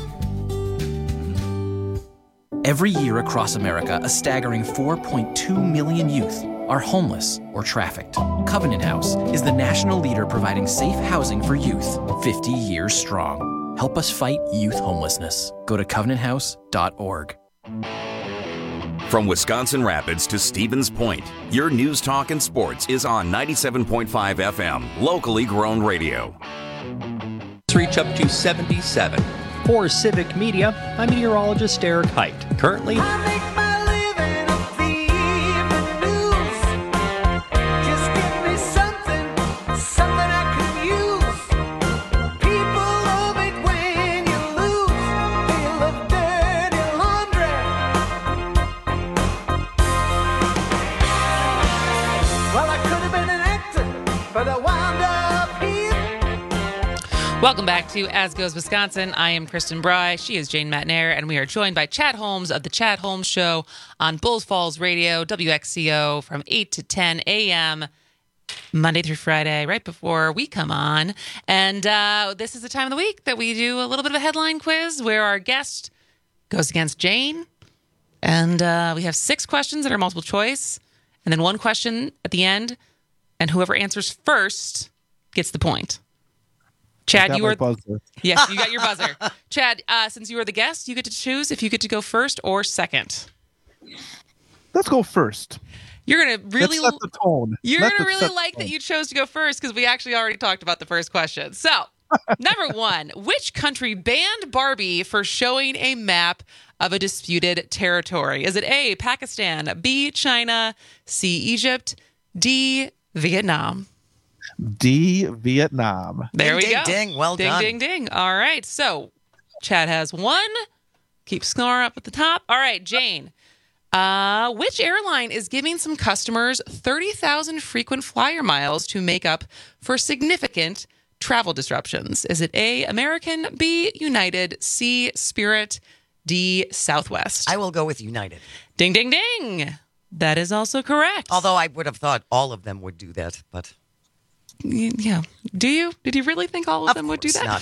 Every year across America, a staggering four point two million youth are homeless or trafficked. Covenant House is the national leader providing safe housing for youth, fifty years strong. Help us fight youth homelessness. Go to covenant house dot org. From Wisconsin Rapids to Stevens Point, your news, talk, and sports is on ninety-seven point five F M, locally grown radio. Reach up to seventy-seven. For Civic Media, I'm meteorologist Derek Height. Currently, Welcome back to As Goes Wisconsin. I am Kristen Bry. She is Jane Matnair, and we are joined by Chad Holmes of The Chad Holmes Show on Bulls Falls Radio, W X C O, from eight to ten a.m., Monday through Friday, right before we come on. And uh, this is the time of the week that we do a little bit of a headline quiz where our guest goes against Jane. And uh, we have six questions that are multiple choice, and then one question at the end, and whoever answers first gets the point. Chad, you are yes, you got your buzzer. Chad, uh, since you are the guest, you get to choose if you get to go first or second. Let's go first. You're gonna really Let's set the tone. You're Let's gonna really set like the tone. that you chose to go first because we actually already talked about the first question. So, number one, which country banned Barbie for showing a map of a disputed territory? Is it A, Pakistan, B, China, C, Egypt, D, Vietnam? D, Vietnam. There we ding, go. Ding, ding. Well ding, done. Ding, ding, ding. All right. So Chad has one. Keep score up at the top. All right, Jane. Uh, which airline is giving some customers thirty thousand frequent flyer miles to make up for significant travel disruptions? Is it A, American, B, United, C, Spirit, D, Southwest? I will go with United. Ding, ding, ding. That is also correct. Although I would have thought all of them would do that, but... Yeah. Do you? Did you really think all of, of them would do that?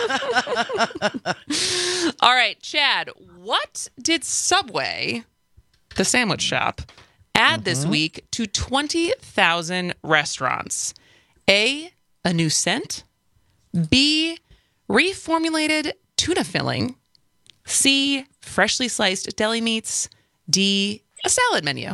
Not. All right, Chad, what did Subway, the sandwich shop, add mm-hmm. this week to twenty thousand restaurants? A, a new scent. B, reformulated tuna filling. C, freshly sliced deli meats. D, a salad menu.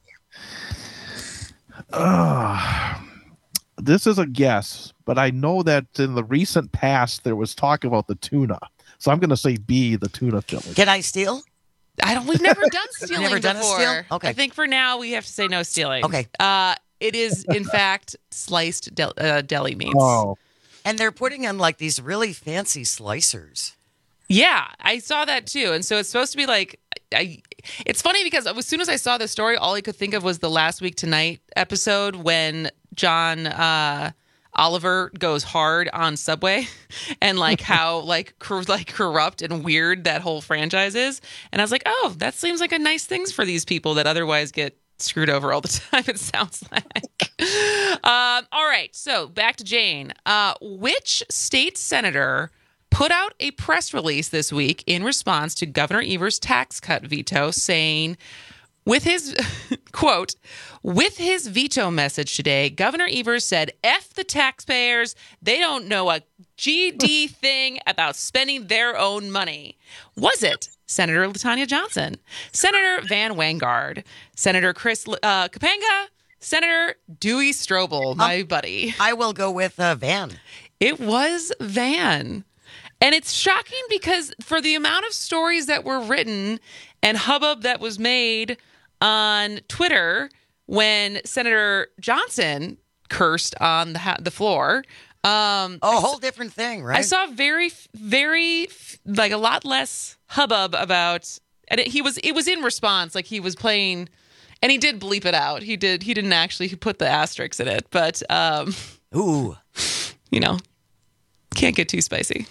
Uh, this is a guess, but I know that in the recent past there was talk about the tuna. So I'm going to say B, the tuna filling. Can I steal? I don't. We've never done stealing never done before. A steal? Okay. I think for now we have to say no stealing. Okay. Uh, it is in fact sliced del- uh, deli meats. Oh. And they're putting in like these really fancy slicers. Yeah, I saw that too. And so it's supposed to be like, I. It's funny because as soon as I saw this story, all I could think of was the Last Week Tonight episode when John uh, Oliver goes hard on Subway and like how like cor- like corrupt and weird that whole franchise is. And I was like, oh, that seems like a nice thing for these people that otherwise get screwed over all the time, it sounds like. um, all right, so back to Jane. Uh, which state senator put out a press release this week in response to Governor Evers' tax cut veto, saying, with his, quote, with his veto message today, Governor Evers said, F the taxpayers, they don't know a G D thing about spending their own money. Was it Senator LaTanya Johnson, Senator Van Wangard, Senator Chris uh, Kapanga, Senator Dewey Strobel, my um, buddy. I will go with uh, Van. It was Van. And it's shocking because for the amount of stories that were written and hubbub that was made on Twitter when Senator Johnson cursed on the ha- the floor. Um, oh, a whole different thing, right? I saw very, very, like a lot less hubbub about, and it, he was, it was in response, like he was playing, and he did bleep it out. He did, he didn't actually put the asterisks in it, but, um, ooh, you know, can't get too spicy.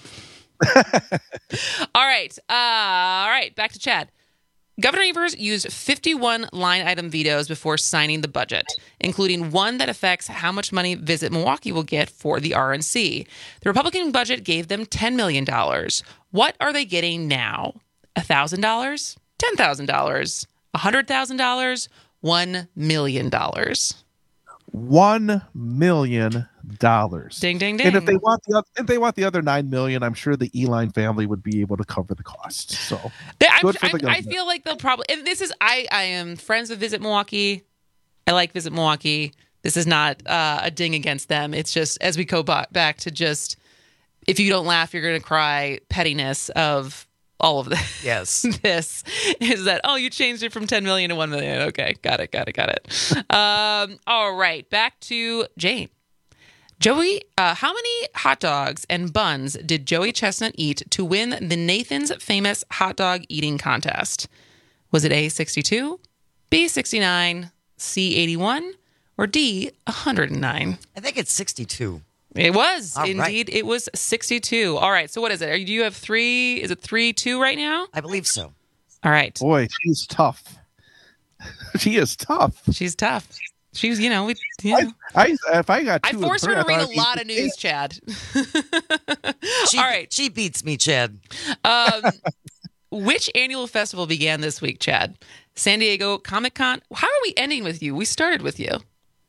All right. Uh, all right. Back to Chad. Governor Evers used fifty-one line item vetoes before signing the budget, including one that affects how much money Visit Milwaukee will get for the R N C. The Republican budget gave them ten million dollars. What are they getting now? one thousand dollars? ten thousand dollars? one hundred thousand dollars? one million dollars. One million dollars. Ding, ding, ding. And if they want the other, if they want the other nine million, I'm sure the Eline family would be able to cover the cost. So they, I'm, good for I'm, the I feel like they'll probably. And this is I. I am friends with Visit Milwaukee. I like Visit Milwaukee. This is not uh, a ding against them. It's just as we go back to just if you don't laugh, you're going to cry. Pettiness of all of this. Yes. This is that, oh, you changed it from ten million to one million. Okay. Got it. Got it. Got it. Um, all right. Back to Jane. Joey, uh, how many hot dogs and buns did Joey Chestnut eat to win the Nathan's Famous Hot Dog Eating Contest? Was it A, sixty-two, B, sixty-nine, C, eighty-one, or D, one hundred nine? I think it's sixty-two. It was. All Indeed, right. It was sixty-two. All right. So what is it? Are you, do you have three? Is it three two right now? I believe so. All right. Boy, she's tough. She is tough. She's tough. She's, you know, we, you know. I, I, if I got two I forced her three, to read a I'd lot of news, Chad. She, All right. She beats me, Chad. Um, which annual festival began this week, Chad? San Diego Comic-Con? How are we ending with you? We started with you.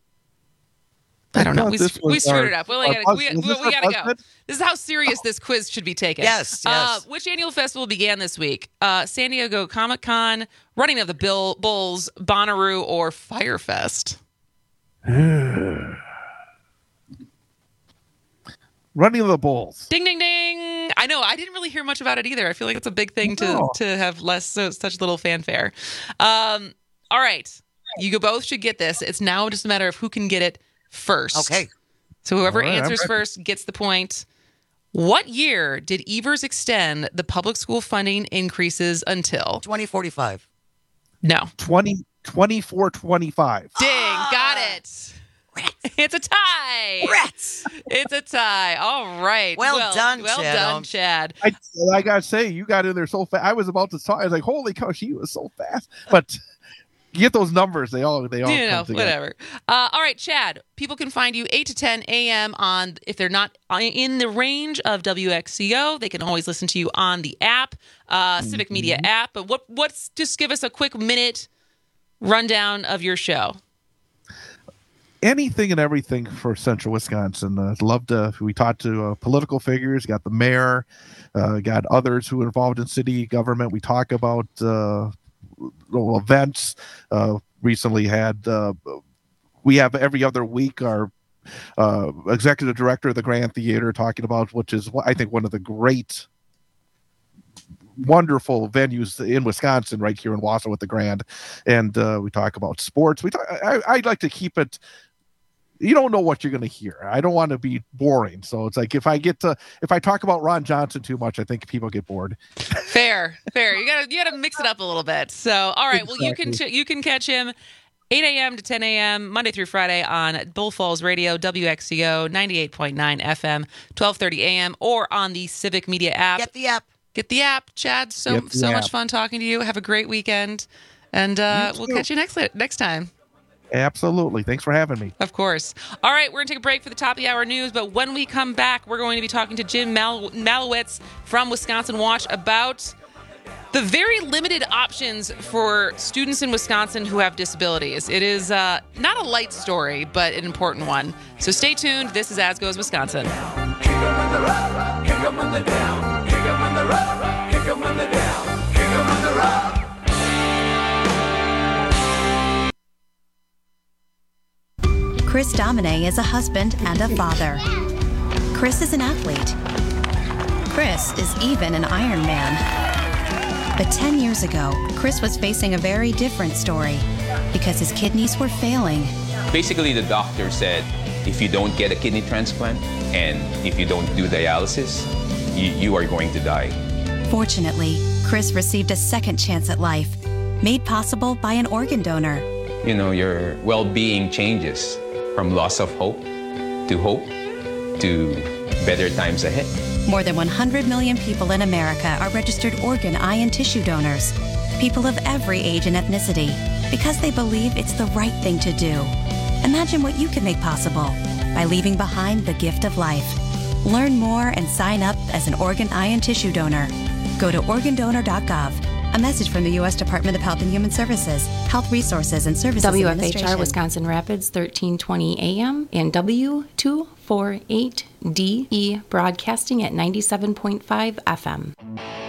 I don't know. We, we screwed our, it up. Well, we gotta, we, we, we gotta go. This is how serious this quiz should be taken. Yes, yes. Uh, which annual festival began this week? Uh, San Diego Comic-Con, Running of the Bill, Bulls, Bonnaroo, or Firefest? Running of the Bulls. Ding, ding, ding. I know. I didn't really hear much about it either. I feel like it's a big thing to, No. to have less, so, such little fanfare. Um, all right. You both should get this. It's now just a matter of who can get it first. Okay. So whoever All right, answers I'm ready. first gets the point. What year did Evers extend the public school funding increases until? twenty forty-five. No. twenty, twenty-four twenty-five. Ding. Got it. It's a tie. Rats. It's a tie. All right. Well done, Well Chad. done, Chad. I, I gotta say, you got in there so fast. I was about to talk. I was like, "Holy cow, she was so fast!" But you get those numbers; they all they all You know, come together. whatever. Uh, all right, Chad. People can find you eight to ten a.m. on, if they're not in the range of W X C O, they can always listen to you on the app, uh, Mm-hmm. Civic Media app. But what? What's just give us a quick minute rundown of your show. Anything and everything for Central Wisconsin. Uh, I'd love to. We talked to uh, political figures. Got the mayor. Uh, got others who are involved in city government. We talk about uh, little events. Uh, recently had. Uh, we have every other week our uh, executive director of the Grand Theater talking about, which is I think one of the great, wonderful venues in Wisconsin, right here in Wausau with the Grand. And uh, we talk about sports. We talk. I, I'd like to keep it. You don't know what you're going to hear. I don't want to be boring. So it's like if I get to if I talk about Ron Johnson too much, I think people get bored. Fair, fair. You gotta you gotta mix it up a little bit. So all right, well you can Exactly. you can catch him eight a.m. to ten a.m. Monday through Friday on Bull Falls Radio, W X C O ninety-eight point nine F M, twelve thirty a.m. or on the Civic Media app. Get the app. Get the app, Chad. So Get the so app. much fun talking to you. Have a great weekend, and uh, You we'll too. catch you next next time. Absolutely. Thanks for having me. Of course. All right, we're going to take a break for the top of the hour news, but when we come back, we're going to be talking to Jim Mal- Malowitz from Wisconsin Watch about the very limited options for students in Wisconsin who have disabilities. It is uh, not a light story, but an important one. So stay tuned. This is As Goes Wisconsin. Kick 'em in the rough, kick 'em in the down, kick 'em in the rough, kick 'em in the down, kick 'em cheer up. Chris Domine is a husband and a father. Chris is an athlete. Chris is even an Iron Man. But ten years ago, Chris was facing a very different story because his kidneys were failing. Basically, the doctor said, if you don't get a kidney transplant and if you don't do dialysis, you, you are going to die. Fortunately, Chris received a second chance at life, made possible by an organ donor. You know, your well-being changes from loss of hope to hope to better times ahead. More than one hundred million people in America are registered organ, eye, and tissue donors. People of every age and ethnicity, because they believe it's the right thing to do. Imagine what you can make possible by leaving behind the gift of life. Learn more and sign up as an organ, eye, and tissue donor. Go to organ donor dot gov. A message from the U S Department of Health and Human Services, Health Resources and Services W F H R Administration. Wisconsin Rapids, thirteen twenty A M and W two forty-eight D E broadcasting at ninety-seven point five F M.